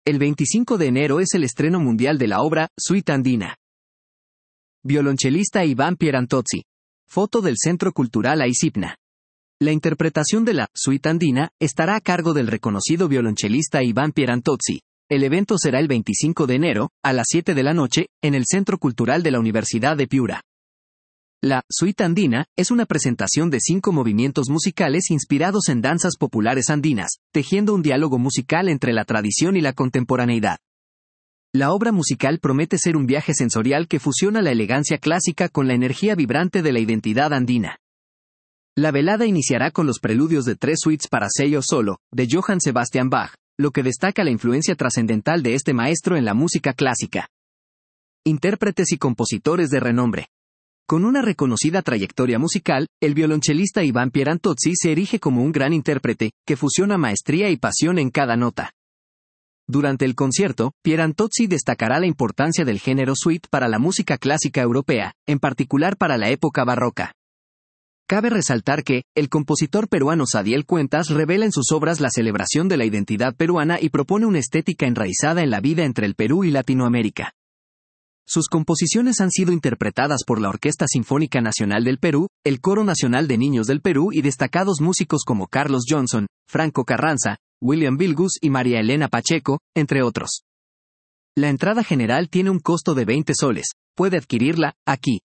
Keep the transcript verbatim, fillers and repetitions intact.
El veinticinco de enero es el estreno mundial de la obra Suite Andina. Violonchelista Iván Pierantozzi. Foto del Centro Cultural Aisipna. La interpretación de la Suite Andina estará a cargo del reconocido violonchelista Iván Pierantozzi. El evento será el veinticinco de enero, a las siete de la noche, en el Centro Cultural de la Universidad de Piura. La Suite Andina es una presentación de cinco movimientos musicales inspirados en danzas populares andinas, tejiendo un diálogo musical entre la tradición y la contemporaneidad. La obra musical promete ser un viaje sensorial que fusiona la elegancia clásica con la energía vibrante de la identidad andina. La velada iniciará con los preludios de tres suites para cello solo, de Johann Sebastian Bach, lo que destaca la influencia trascendental de este maestro en la música clásica. Intérpretes y compositores de renombre. Con una reconocida trayectoria musical, el violonchelista Iván Pierantozzi se erige como un gran intérprete, que fusiona maestría y pasión en cada nota. Durante el concierto, Pierantozzi destacará la importancia del género suite para la música clásica europea, en particular para la época barroca. Cabe resaltar que, el compositor peruano Sadiel Cuentas revela en sus obras la celebración de la identidad peruana y propone una estética enraizada en la vida entre el Perú y Latinoamérica. Sus composiciones han sido interpretadas por la Orquesta Sinfónica Nacional del Perú, el Coro Nacional de Niños del Perú y destacados músicos como Carlos Johnson, Franco Carranza, William Bilgus y María Elena Pacheco, entre otros. La entrada general tiene un costo de veinte soles. Puede adquirirla aquí.